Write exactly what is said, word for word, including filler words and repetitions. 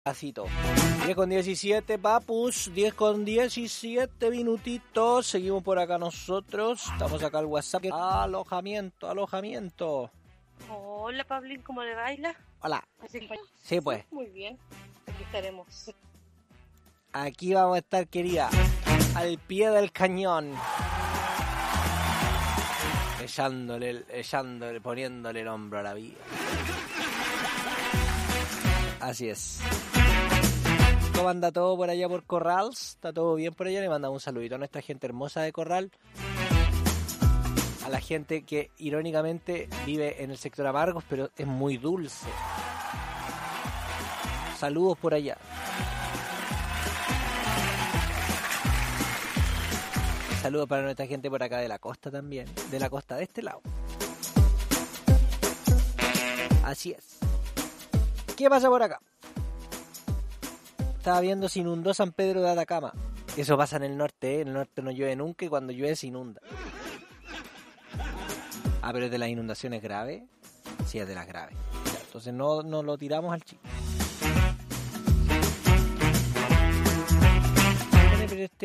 Pasito. diez con diecisiete, papus. diez con diecisiete minutitos. Seguimos por acá nosotros. Estamos acá al WhatsApp. Alojamiento, alojamiento. Hola, Pablín, ¿cómo le baila? Hola. Sí, pues. Muy bien. Aquí estaremos. Aquí vamos a estar, querida. Al pie del cañón. Echándole, echándole, poniéndole el hombro a la vida. Así es. ¿Cómo anda todo por allá por Corrals? ¿Está todo bien por allá? Le mandamos un saludito a nuestra gente hermosa de Corral. A la gente que irónicamente vive en el sector Amargos, pero es muy dulce. Saludos por allá. Saludos para nuestra gente por acá de la costa también. De la costa de este lado. Así es. ¿Qué pasa por acá? Estaba viendo se inundó San Pedro de Atacama. Eso pasa en el norte, ¿eh? En el norte no llueve nunca y cuando llueve se inunda. Ah, pero es de las inundaciones graves. Sí, es de las graves. Ya, entonces no, no lo tiramos al chico. Pero este